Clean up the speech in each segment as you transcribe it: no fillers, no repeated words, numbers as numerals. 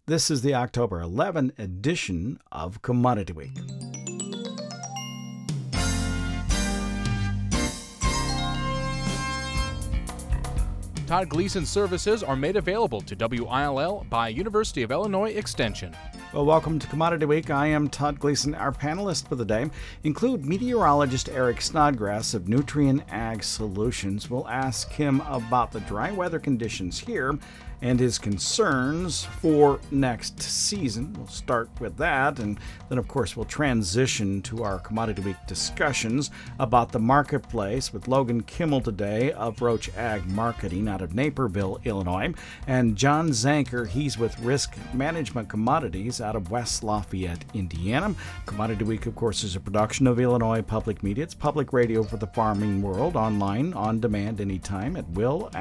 This is the October 11 edition of Commodity Week. Todd Gleason services are made available to WILL by University of Illinois Extension. Well, welcome to Commodity Week. I am Todd Gleason. Our panelists for the day include meteorologist Eric Snodgrass of Nutrien Ag Solutions. We'll ask him about the dry weather conditions here and his concerns for next season. We'll start with that, and then, of course, we'll transition to our Commodity Week discussions about the marketplace with Logan Kimmel today of Roach Ag Marketing out of Naperville, Illinois, and John Zanker. He's with Risk Management Commodities out of West Lafayette, Indiana. Commodity Week, of course, is a production of Illinois Public Media. It's public radio for the farming world, online, on demand, anytime at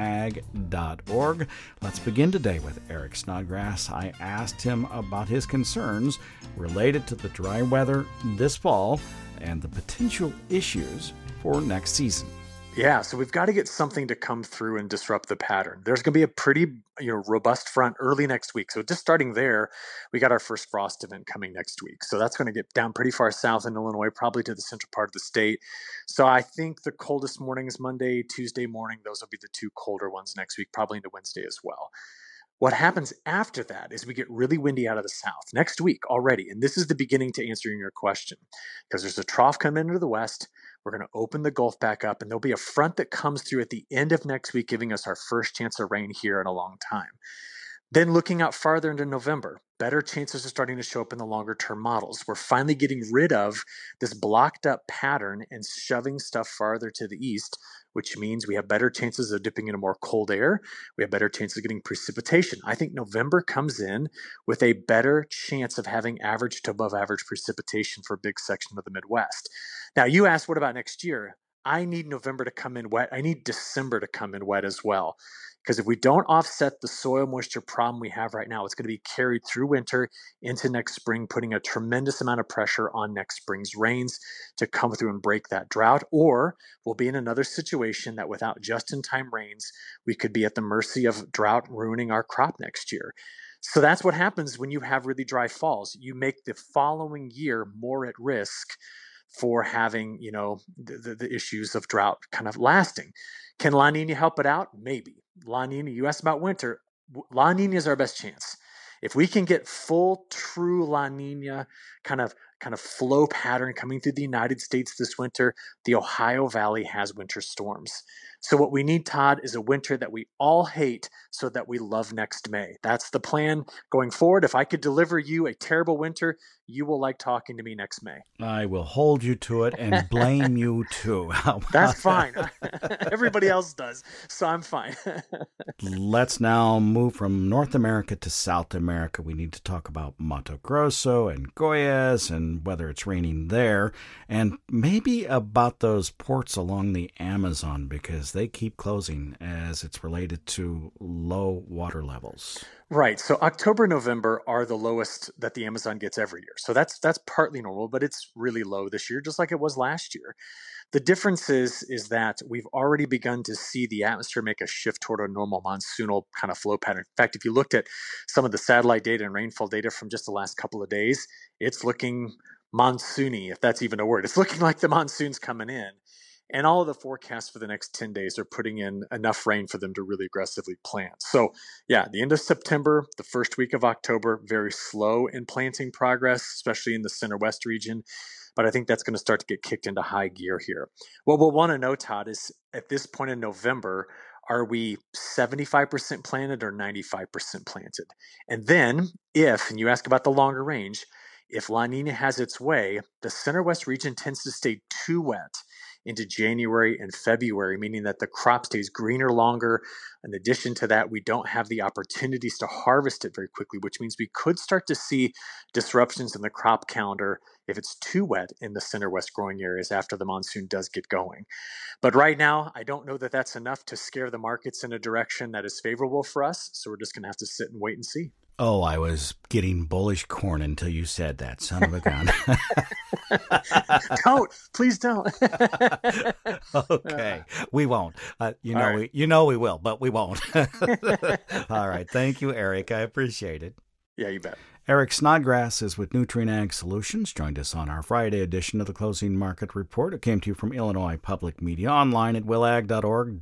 willag.org. Let's begin today with Eric Snodgrass. I asked him about his concerns related to the dry weather this fall and the potential issues for next season. Yeah, so we've got to get something to come through and disrupt the pattern. There's going to be a pretty robust front early next week. So just starting there, we got our first frost event coming next week. So that's going to get down pretty far south in Illinois, probably to the central part of the state. So I think the coldest mornings Monday, Tuesday morning, those will be the two colder ones next week, probably into Wednesday as well. What happens after that is we get really windy out of the south next week already. And this is the beginning to answering your question, because there's a trough coming into the west. We're going to open the Gulf back up, and there'll be a front that comes through at the end of next week, giving us our first chance of rain here in a long time. Then looking out farther into November, better chances are starting to show up in the longer term models. We're finally getting rid of this blocked up pattern and shoving stuff farther to the east, which means we have better chances of dipping into more cold air. We have better chances of getting precipitation. I think November comes in with a better chance of having average to above average precipitation for a big section of the Midwest. Now, you asked, what about next year? I need November to come in wet. I need December to come in wet as well. Because if we don't offset the soil moisture problem we have right now, it's going to be carried through winter into next spring, putting a tremendous amount of pressure on next spring's rains to come through and break that drought. Or we'll be in another situation that without just-in-time rains, we could be at the mercy of drought ruining our crop next year. So that's what happens when you have really dry falls. You make the following year more at risk for having, the issues of drought kind of lasting. Can La Nina help it out? Maybe. La Nina, you asked about winter. La Nina is our best chance. If we can get full, true La Nina kind of flow pattern coming through the United States this winter, the Ohio Valley has winter storms. So what we need, Todd, is a winter that we all hate so that we love next May. That's the plan going forward. If I could deliver you a terrible winter, you will like talking to me next May. I will hold you to it and blame you too. That's fine. Everybody else does, so I'm fine. Let's now move from North America to South America. We need to talk about Mato Grosso and Goiás and whether it's raining there, and maybe about those ports along the Amazon, because they keep closing as it's related to low water levels. Right. So October, November are the lowest that the Amazon gets every year. So that's partly normal, but it's really low this year, just like it was last year. The difference is that we've already begun to see the atmosphere make a shift toward a normal monsoonal kind of flow pattern. In fact, if you looked at some of the satellite data and rainfall data from just the last couple of days, it's looking monsoony, if that's even a word. It's looking like the monsoon's coming in. And all of the forecasts for the next 10 days are putting in enough rain for them to really aggressively plant. So yeah, the end of September, the first week of October, very slow in planting progress, especially in the center west region. But I think that's going to start to get kicked into high gear here. What we'll want to know, Todd, is at this point in November, are we 75% planted or 95% planted? And then and you ask about the longer range, if La Nina has its way, the center west region tends to stay too wet into January and February, meaning that the crop stays greener longer. In addition to that, we don't have the opportunities to harvest it very quickly, which means we could start to see disruptions in the crop calendar if it's too wet in the center west growing areas after the monsoon does get going. But right now, I don't know that that's enough to scare the markets in a direction that is favorable for us. So we're just going to have to sit and wait and see. Oh, I was getting bullish corn until you said that, son of a gun. Please don't. Okay, we won't. We will, but we won't. All right. Thank you, Eric. I appreciate it. Yeah, you bet. Eric Snodgrass is with Nutrien Ag Solutions, joined us on our Friday edition of the Closing Market Report. It came to you from Illinois Public Media, online at willag.org,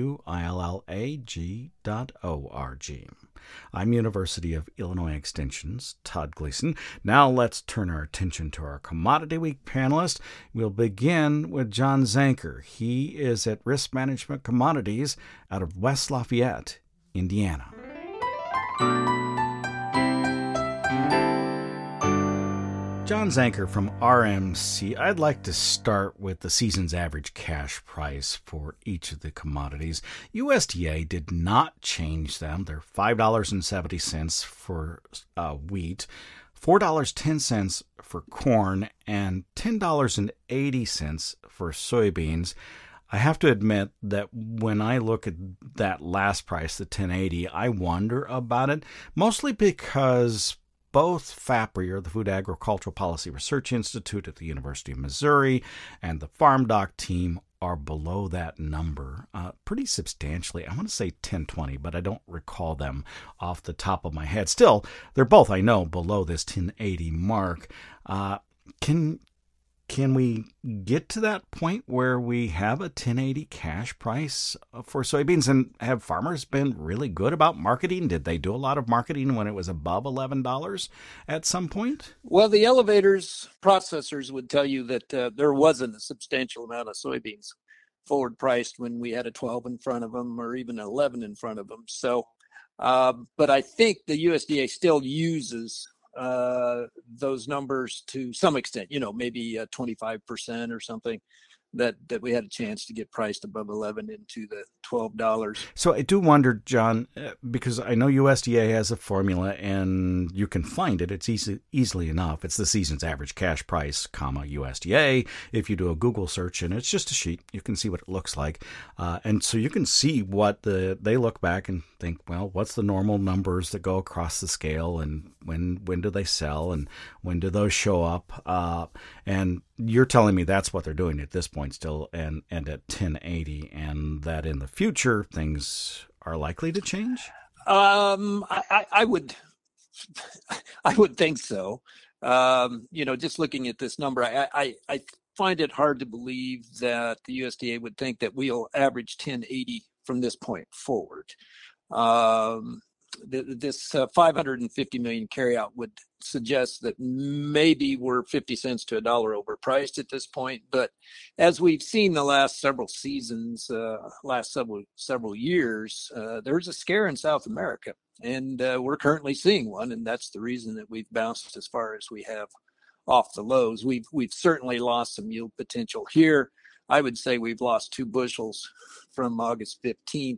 willag.org. I'm University of Illinois Extension's Todd Gleason. Now let's turn our attention to our Commodity Week panelists. We'll begin with John Zanker. He is at Risk Management Commodities out of West Lafayette, Indiana. John Zanker from RMC. I'd like to start with the season's average cash price for each of the commodities. USDA did not change them. They're $5.70 for wheat, $4.10 for corn, and $10.80 for soybeans. I have to admit that when I look at that last price, the $10.80, I wonder about it, mostly because both FAPRI, or the Food Agricultural Policy Research Institute at the University of Missouri, and the FarmDoc team are below that number pretty substantially. I want to say 1020, but I don't recall them off the top of my head. Still, they're both, I know, below this 1080 mark. Can we get to that point where we have a 1080 cash price for soybeans? And have farmers been really good about marketing? Did they do a lot of marketing when it was above $11 at some point? Well, the elevators processors would tell you that there wasn't a substantial amount of soybeans forward priced when we had a 12 in front of them or even 11 in front of them. So, but I think the USDA still uses those numbers to some extent, maybe 25% or something, that we had a chance to get priced above 11 into the $12. So I do wonder, John, because I know USDA has a formula and you can find it. It's easily enough. It's the season's average cash price, USDA. If you do a Google search, and it's just a sheet, you can see what it looks like. And so you can see what they look back and think, well, what's the normal numbers that go across the scale, and when do they sell, and when do those show up? And you're telling me that's what they're doing at this point still, and at 1080, and that in the future things are likely to change? I would think so. Just looking at this number, I find it hard to believe that the USDA would think that we'll average 1080 from this point forward. This 550 million carryout would suggest that maybe we're 50 cents to $1 overpriced at this point. But as we've seen the last several seasons, last several years, there's a scare in South America, and we're currently seeing one, and that's the reason that we've bounced as far as we have off the lows. We've certainly lost some yield potential here. I would say we've lost 2 bushels from August 15th.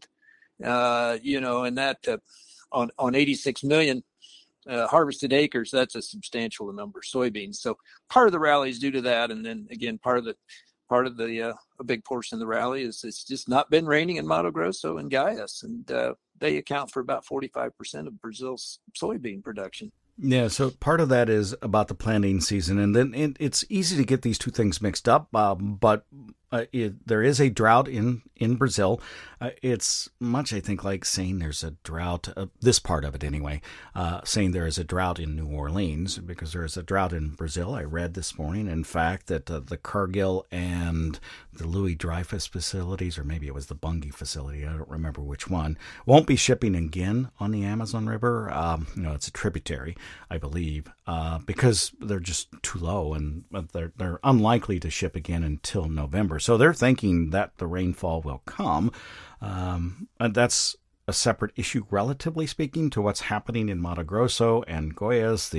And that on 86 million harvested acres, that's a substantial number of soybeans. So part of the rally is due to that, and then again, part of the a big portion of the rally is it's just not been raining in Mato Grosso and Goiás, and they account for about 45% of Brazil's soybean production. Yeah, so part of that is about the planting season, and then it's easy to get these two things mixed up, but there is a drought in Brazil. It's much, I think, like saying there's a drought, this part of it anyway, saying there is a drought in New Orleans, because there is a drought in Brazil. I read this morning, in fact, that the Cargill and the Louis Dreyfus facilities, or maybe it was the Bunge facility, I don't remember which one, won't be shipping again on the Amazon River. It's a tributary, I believe, because they're just too low, and they're unlikely to ship again until November. So they're thinking that the rainfall will come. And that's a separate issue, relatively speaking, to what's happening in Mato Grosso and Goiás,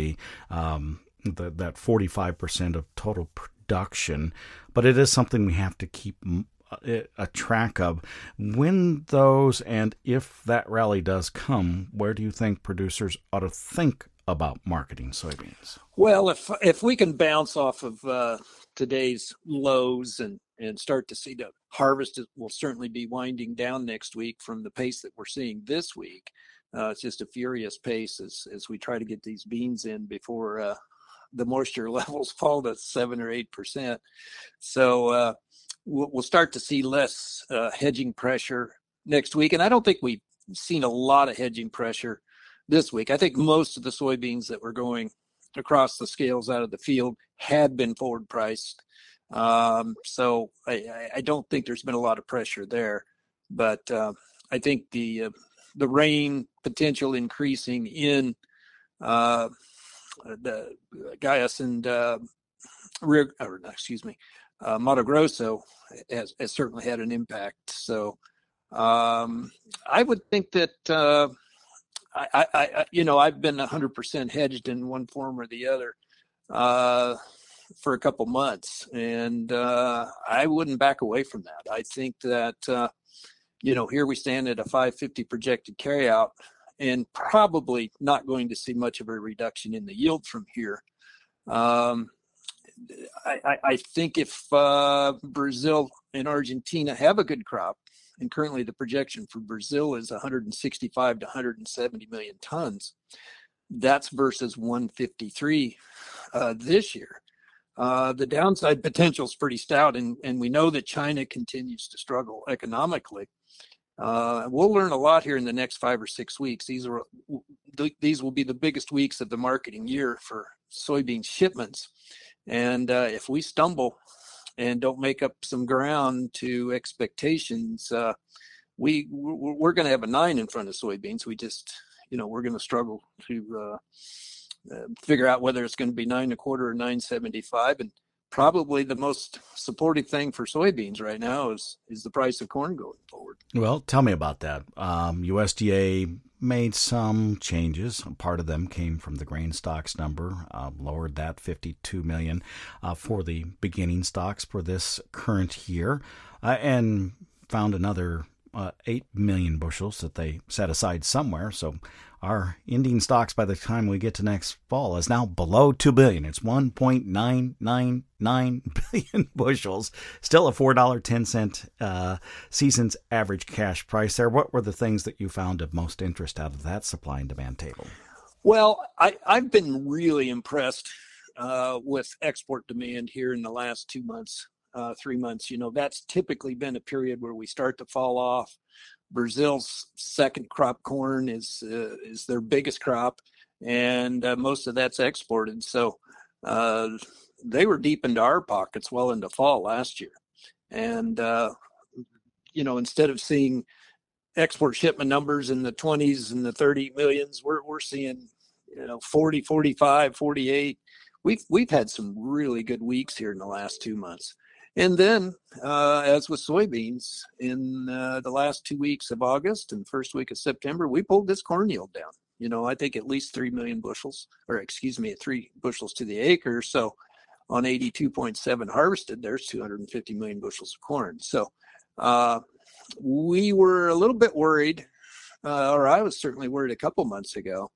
that 45% of total production. But it is something we have to keep a track of. When those, and if that rally does come, where do you think producers ought to think about marketing soybeans? Well, if we can bounce off of today's lows and start to see the harvest will certainly be winding down next week from the pace that we're seeing this week. It's just a furious pace as we try to get these beans in before the moisture levels fall to 7 or 8%. So we'll start to see less hedging pressure next week. And I don't think we've seen a lot of hedging pressure this week. I think most of the soybeans that were going across the scales out of the field had been forward priced. So I don't think there's been a lot of pressure there, but I think the rain potential increasing in the Gaius and Mato Grosso has certainly had an impact. So I would think that I've been 100% hedged in one form or the other for a couple months, and I wouldn't back away from that. I think that here we stand at a 550 projected carryout, and probably not going to see much of a reduction in the yield from here. I think if Brazil and Argentina have a good crop, and currently the projection for Brazil is 165 to 170 million tons, that's versus 153 this year. The downside potential is pretty stout, and we know that China continues to struggle economically. We'll learn a lot here in the next 5 or 6 weeks. These will be the biggest weeks of the marketing year for soybean shipments. And if we stumble and don't make up some ground to expectations, we're going to have a 9 in front of soybeans. We just, we're going to struggle to figure out whether it's going to be 9.25 or 9.75. And probably the most supportive thing for soybeans right now is the price of corn going forward. Well, tell me about that. USDA made some changes. Part of them came from the grain stocks number, lowered that 52 million for the beginning stocks for this current year, and found another 8 million bushels that they set aside somewhere. So our ending stocks by the time we get to next fall is now below 2 billion. It's 1.999 billion bushels, still a $4.10 season's average cash price there. What were the things that you found of most interest out of that supply and demand table? Well, I've been really impressed with export demand here in the last 2 months, 3 months. That's typically been a period where we start to fall off. Brazil's second crop corn is their biggest crop, and most of that's exported. So they were deep into our pockets well into fall last year. And, instead of seeing export shipment numbers in the 20s and the 30 millions, we're seeing, 40, 45, 48. We've had some really good weeks here in the last 2 months. And then, as with soybeans, in the last 2 weeks of August and first week of September, we pulled this corn yield down. I think at least 3 bushels to the acre. So on 82.7 harvested, there's 250 million bushels of corn. So we were a little bit worried, or I was certainly worried a couple months ago,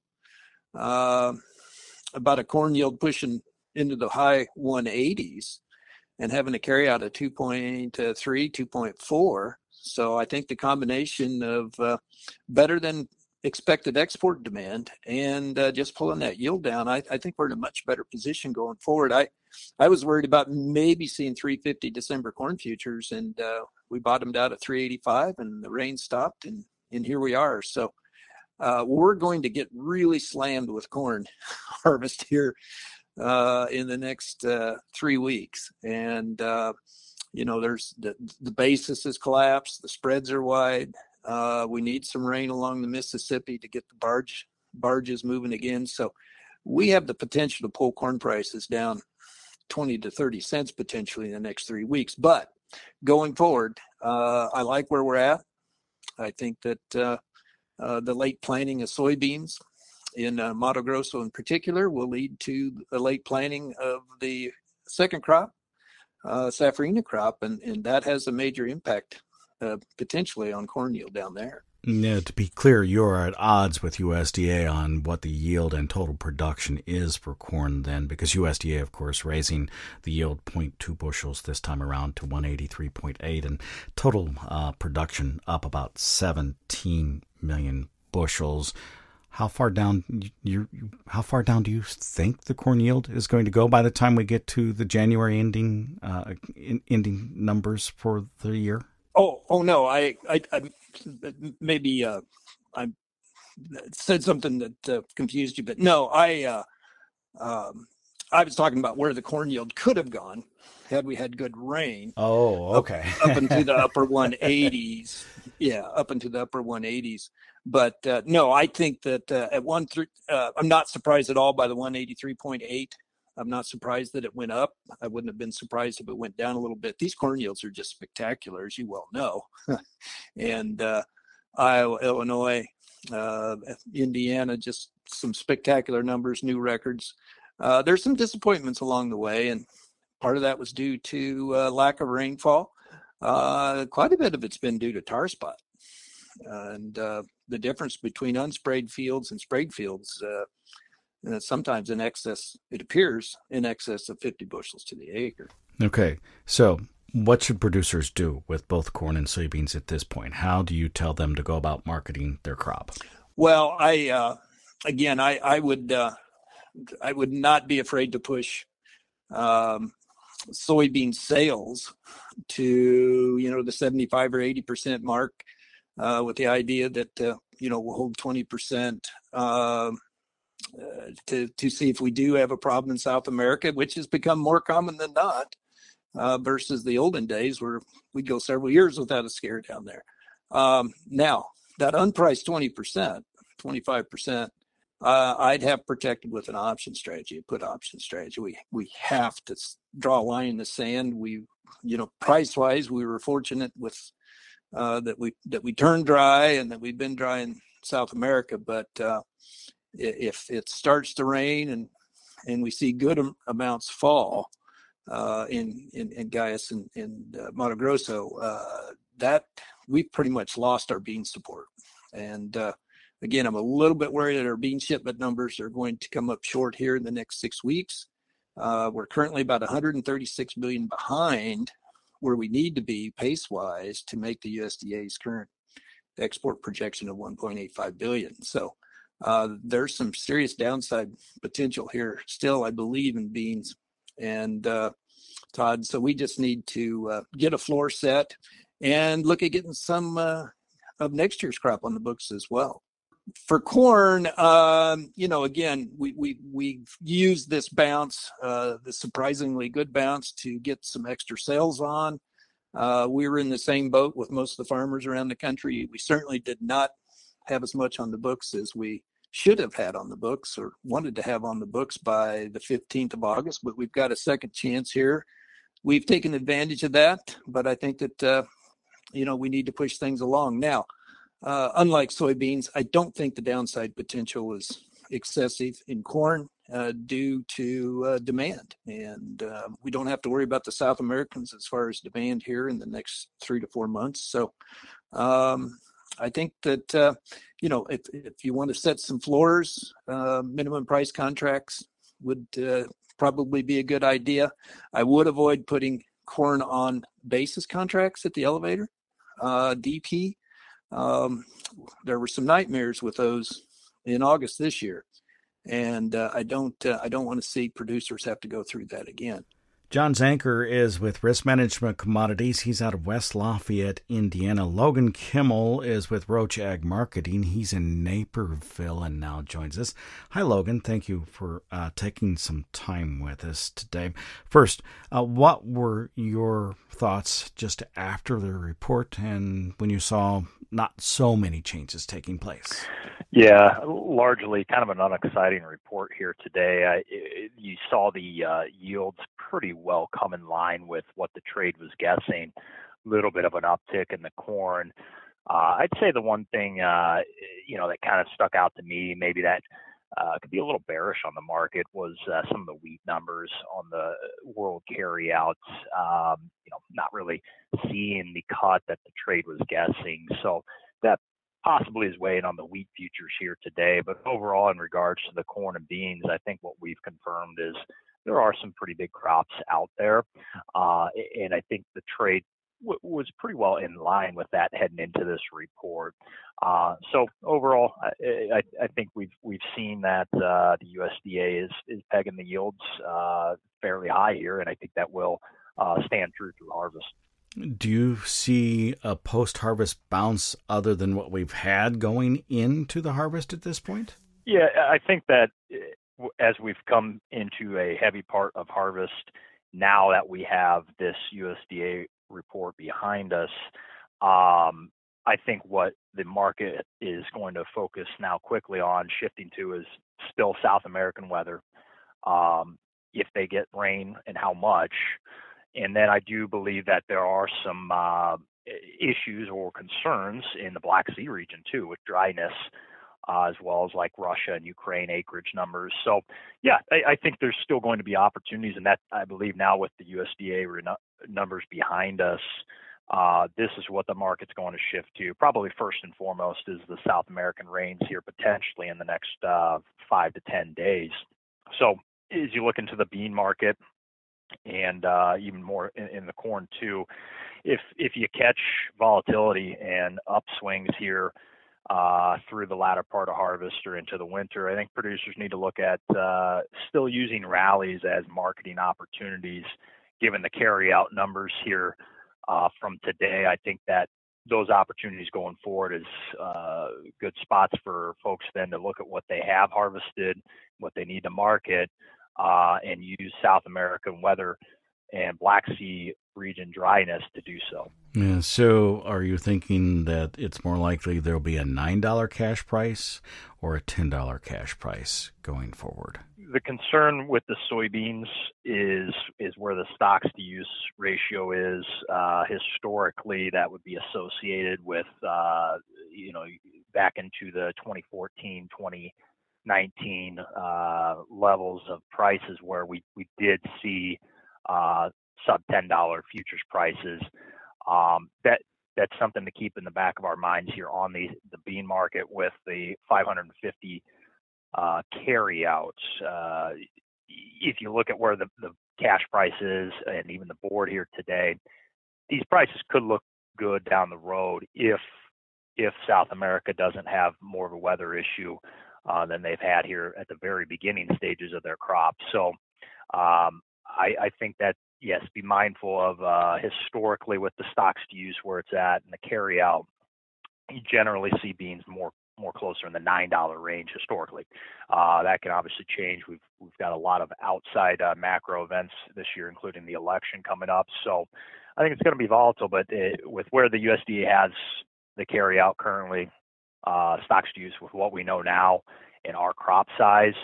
about a corn yield pushing into the high 180s. And having to carry out a 2.3, 2.4. So I think the combination of better than expected export demand and just pulling that yield down, I think we're in a much better position going forward. I was worried about maybe seeing 350 December corn futures, and we bottomed out at 385, and the rain stopped, and here we are. So we're going to get really slammed with corn harvest here in the next 3 weeks. And, there's the basis has collapsed. The spreads are wide. We need some rain along the Mississippi to get the barges moving again. So we have the potential to pull corn prices down 20 to 30 cents potentially in the next 3 weeks. But going forward, I like where we're at. I think that the late planting of soybeans in Mato Grosso in particular will lead to the late planting of the second crop, safrinha crop, and that has a major impact potentially on corn yield down there. Yeah, to be clear, you're at odds with USDA on what the yield and total production is for corn then, because USDA, of course, raising the yield 0.2 bushels this time around to 183.8, and total production up about 17 million bushels. How far down do you think the corn yield is going to go by the time we get to the January ending numbers for the year? Oh no, I maybe I'm said something that confused you, but no, I was talking about where the corn yield could have gone had we had good rain. Oh, okay. Up into the upper 180s. Yeah, up into the upper 180s. But no, I think that I'm not surprised at all by the 183.8. I'm not surprised that it went up. I wouldn't have been surprised if it went down a little bit. These corn yields are just spectacular, as you well know. And Iowa, Illinois, Indiana, just some spectacular numbers, new records. There's some disappointments along the way, and part of that was due to lack of rainfall. Quite a bit of it's been due to tar spot. And the difference between unsprayed fields and sprayed fields, sometimes in excess, it appears in excess of 50 bushels to the acre. Okay, so what should producers do with both corn and soybeans at this point? How do you tell them to go about marketing their crop? Well, I would not be afraid to push soybean sales to the 75 or 80% mark, with the idea that we'll hold 20% to see if we do have a problem in South America, which has become more common than not, versus the olden days where we'd go several years without a scare down there. Now that unpriced 20%, 25%. I'd have protected with an option strategy, a put option strategy. We have to draw a line in the sand. Price wise, we were fortunate with that we turned dry and that we've been dry in South America. But if it starts to rain and we see good amounts fall in Gaius and Mato Grosso, that we've pretty much lost our bean support. And again, I'm a little bit worried that our bean shipment numbers are going to come up short here in the next 6 weeks. We're currently about 136 million behind where we need to be pace-wise to make the USDA's current export projection of 1.85 billion. So there's some serious downside potential here still, I believe, in beans. And Todd, so we just need to get a floor set and look at getting some of next year's crop on the books as well. For corn, again, we've used this bounce, the surprisingly good bounce, to get some extra sales on. We were in the same boat with most of the farmers around the country. We certainly did not have as much on the books as we should have had on the books or wanted to have on the books by the 15th of August, but we've got a second chance here. We've taken advantage of that, but I think that, we need to push things along. Now, unlike soybeans, I don't think the downside potential is excessive in corn due to demand. And we don't have to worry about the South Americans as far as demand here in the next 3 to 4 months. So I think that, if you want to set some floors, minimum price contracts would probably be a good idea. I would avoid putting corn on basis contracts at the elevator, DP. There were some nightmares with those in August this year, and I don't want to see producers have to go through that again. John Zanker is with Risk Management Commodities. He's out of West Lafayette, Indiana. Logan Kimmel is with Roach Ag Marketing. He's in Naperville and now joins us. Hi, Logan. Thank you for taking some time with us today. First, what were your thoughts just after the report and when you saw not so many changes taking place? Yeah, largely kind of an unexciting report here today. You saw the yields pretty well come in line with what the trade was guessing. A little bit of an uptick in the corn. I'd say the one thing, that kind of stuck out to me, maybe that could be a little bearish on the market, was some of the wheat numbers on the world carryouts. Not really seeing the cut that the trade was guessing. So that possibly is weighing on the wheat futures here today. But overall, in regards to the corn and beans, I think what we've confirmed is there are some pretty big crops out there. And I think the trade was pretty well in line with that heading into this report. So overall, I think we've seen that the USDA is pegging the yields fairly high here, and I think that will stand true through harvest. Do you see a post-harvest bounce other than what we've had going into the harvest at this point? Yeah, I think that as we've come into a heavy part of harvest, now that we have this USDA report behind us, I think what the market is going to focus now quickly on shifting to is still South American weather. If they get rain and how much. And then I do believe that there are some issues or concerns in the Black Sea region too, with dryness, as well as like Russia and Ukraine acreage numbers. So yeah, I think there's still going to be opportunities, and that I believe now with the USDA numbers behind us, this is what the market's going to shift to. Probably first and foremost is the South American rains here potentially in the next 5 to 10 days. So as you look into the bean market, and even more in the corn too, if you catch volatility and upswings here through the latter part of harvest or into the winter, I think producers need to look at still using rallies as marketing opportunities. Given the carry-out numbers here from today, I think that those opportunities going forward is good spots for folks then to look at what they have harvested, what they need to market, and use South American weather and Black Sea region dryness to do so. Yeah, so are you thinking that it's more likely there'll be a $9 cash price or a $10 cash price going forward? The concern with the soybeans is where the stocks to use ratio is. Historically, that would be associated with, back into the 2014, 2019 levels of prices where we did see sub $10 futures prices. That's something to keep in the back of our minds here on the bean market with the 550 carryouts. If you look at where the cash price is and even the board here today, these prices could look good down the road if South America doesn't have more of a weather issue than they've had here at the very beginning stages of their crop. So I think that, yes, be mindful of historically with the stocks to use where it's at and the carry out, you generally see beans more closer in the $9 range historically. That can obviously change. We've got a lot of outside macro events this year, including the election coming up. So I think it's going to be volatile, but with where the USDA has the carry out currently, stocks to use with what we know now in our crop size,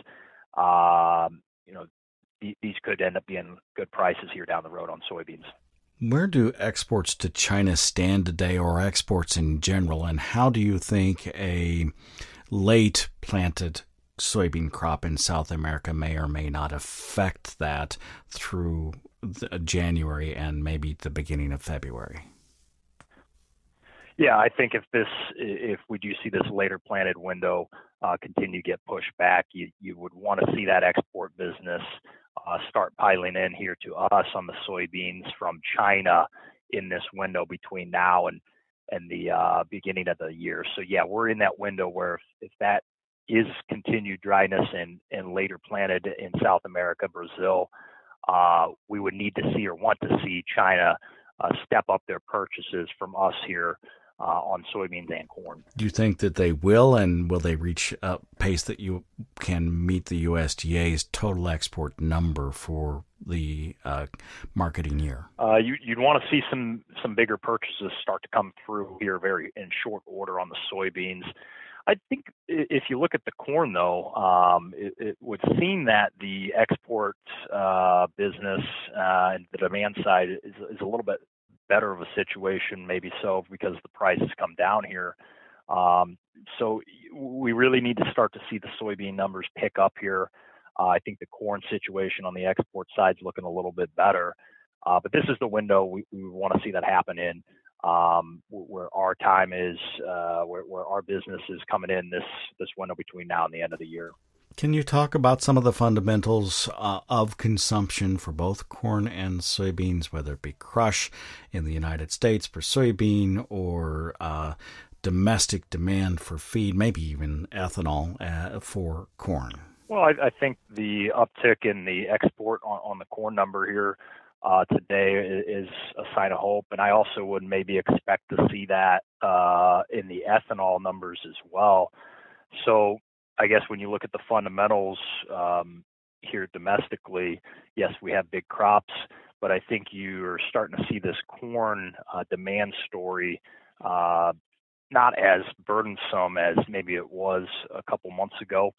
these could end up being good prices here down the road on soybeans. Where do exports to China stand today, or exports in general, and how do you think a late planted soybean crop in South America may or may not affect that through January and maybe the beginning of February? Yeah, I think if we do see this later planted window continue to get pushed back, you would want to see that export business start piling in here to us on the soybeans from China in this window between now and the beginning of the year. So yeah, we're in that window where if that is continued dryness and later planted in South America, Brazil, we would need to see or want to see China step up their purchases from us here on soybeans and corn. Do you think that they will, and will they reach a pace that you can meet the USDA's total export number for the marketing year? You'd want to see some bigger purchases start to come through here very in short order on the soybeans. I think if you look at the corn, though, it would seem that the export business and the demand side is a little bit better of a situation, maybe so, because the prices come down here. So we really need to start to see the soybean numbers pick up here. I think the corn situation on the export side is looking a little bit better. But this is the window we want to see that happen in, where our time is, where our business is coming in this window between now and the end of the year. Can you talk about some of the fundamentals of consumption for both corn and soybeans, whether it be crush in the United States for soybean or domestic demand for feed, maybe even ethanol for corn? Well, I think the uptick in the export on the corn number here today is a sign of hope. And I also would maybe expect to see that in the ethanol numbers as well. So I guess when you look at the fundamentals here domestically, yes, we have big crops, but I think you're starting to see this corn demand story not as burdensome as maybe it was a couple months ago.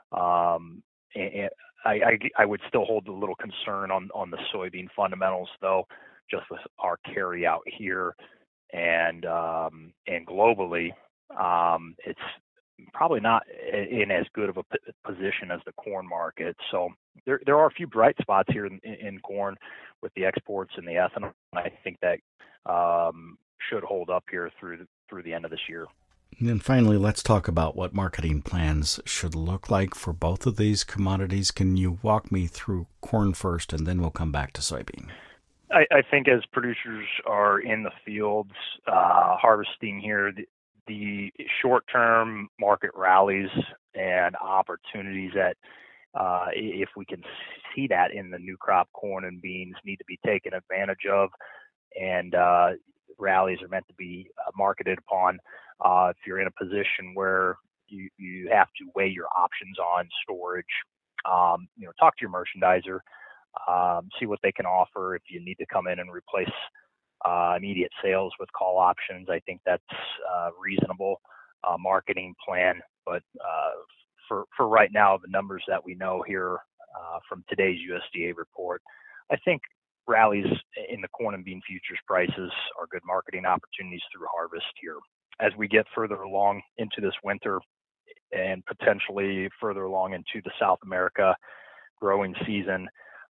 And I would still hold a little concern on the soybean fundamentals, though, just with our carry out here and globally. It's probably not in as good of a position as the corn market. So there are a few bright spots here in corn with the exports and the ethanol. I think that should hold up here through the end of this year. And then finally, let's talk about what marketing plans should look like for both of these commodities. Can you walk me through corn first, and then we'll come back to soybean? I think as producers are in the fields harvesting here, the short-term market rallies and opportunities that if we can see that in the new crop corn and beans need to be taken advantage of, and rallies are meant to be marketed upon. If you're in a position where you have to weigh your options on storage, talk to your merchandiser, see what they can offer. If you need to come in and replace immediate sales with call options, I think that's a reasonable marketing plan. But for right now, the numbers that we know here from today's USDA report, I think rallies in the corn and bean futures prices are good marketing opportunities through harvest here. As we get further along into this winter and potentially further along into the South America growing season,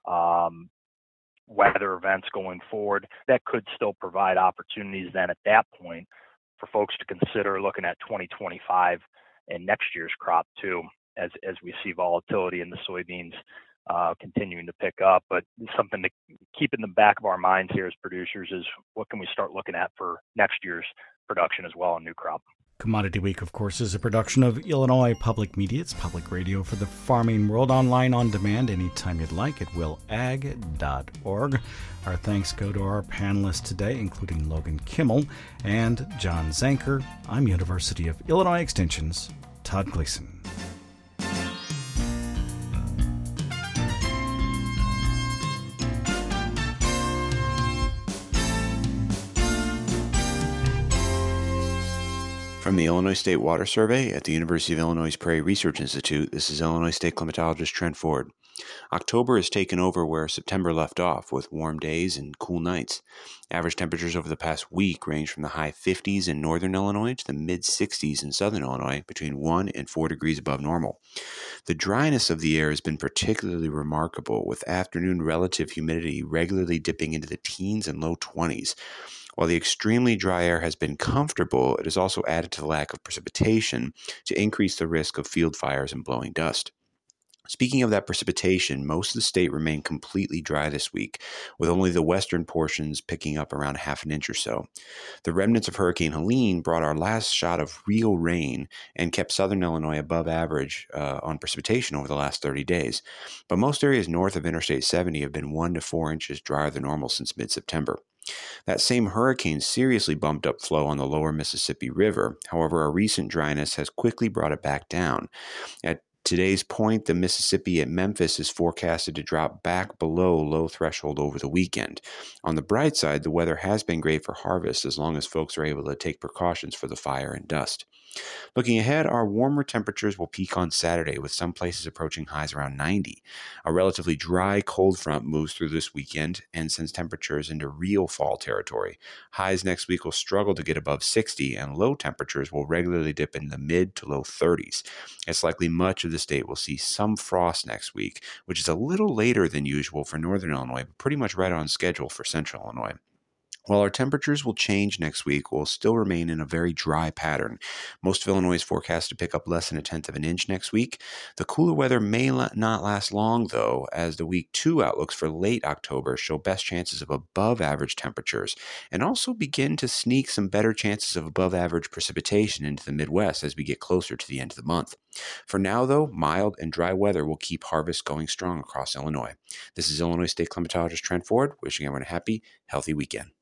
weather events going forward, that could still provide opportunities then at that point for folks to consider looking at 2025 and next year's crop too, as we see volatility in the soybeans continuing to pick up. But something to keep in the back of our minds here as producers is what can we start looking at for next year's production as well in new crop. Commodity Week, of course, is a production of Illinois Public Media. It's public radio for the farming world, online on demand anytime you'd like at willag.org. Our thanks go to our panelists today, including Logan Kimmel and John Zanker. I'm University of Illinois Extension's Todd Gleason. From the Illinois State Water Survey at the University of Illinois Prairie Research Institute, this is Illinois State climatologist Trent Ford. October has taken over where September left off, with warm days and cool nights. Average temperatures over the past week range from the high 50s in northern Illinois to the mid 60s in southern Illinois, between 1 and 4 degrees above normal. The dryness of the air has been particularly remarkable, with afternoon relative humidity regularly dipping into the teens and low 20s. While the extremely dry air has been comfortable, it has also added to the lack of precipitation to increase the risk of field fires and blowing dust. Speaking of that precipitation, most of the state remained completely dry this week, with only the western portions picking up around half an inch or so. The remnants of Hurricane Helene brought our last shot of real rain and kept southern Illinois above average on precipitation over the last 30 days. But most areas north of Interstate 70 have been 1 to 4 inches drier than normal since mid-September. That same hurricane seriously bumped up flow on the lower Mississippi River. However, a recent dryness has quickly brought it back down. At today's point, the Mississippi at Memphis is forecasted to drop back below low threshold over the weekend. On the bright side, the weather has been great for harvest as long as folks are able to take precautions for the fire and dust. Looking ahead, our warmer temperatures will peak on Saturday, with some places approaching highs around 90. A relatively dry cold front moves through this weekend and sends temperatures into real fall territory. Highs next week will struggle to get above 60, and low temperatures will regularly dip in the mid to low 30s. It's likely much of the state will see some frost next week, which is a little later than usual for northern Illinois, but pretty much right on schedule for central Illinois. While our temperatures will change next week, we'll still remain in a very dry pattern. Most of Illinois is forecast to pick up less than 1/10 of an inch next week. The cooler weather may not last long, though, as the week 2 outlooks for late October show best chances of above average temperatures and also begin to sneak some better chances of above average precipitation into the Midwest as we get closer to the end of the month. For now, though, mild and dry weather will keep harvests going strong across Illinois. This is Illinois State Climatologist Trent Ford, wishing everyone a happy, healthy weekend.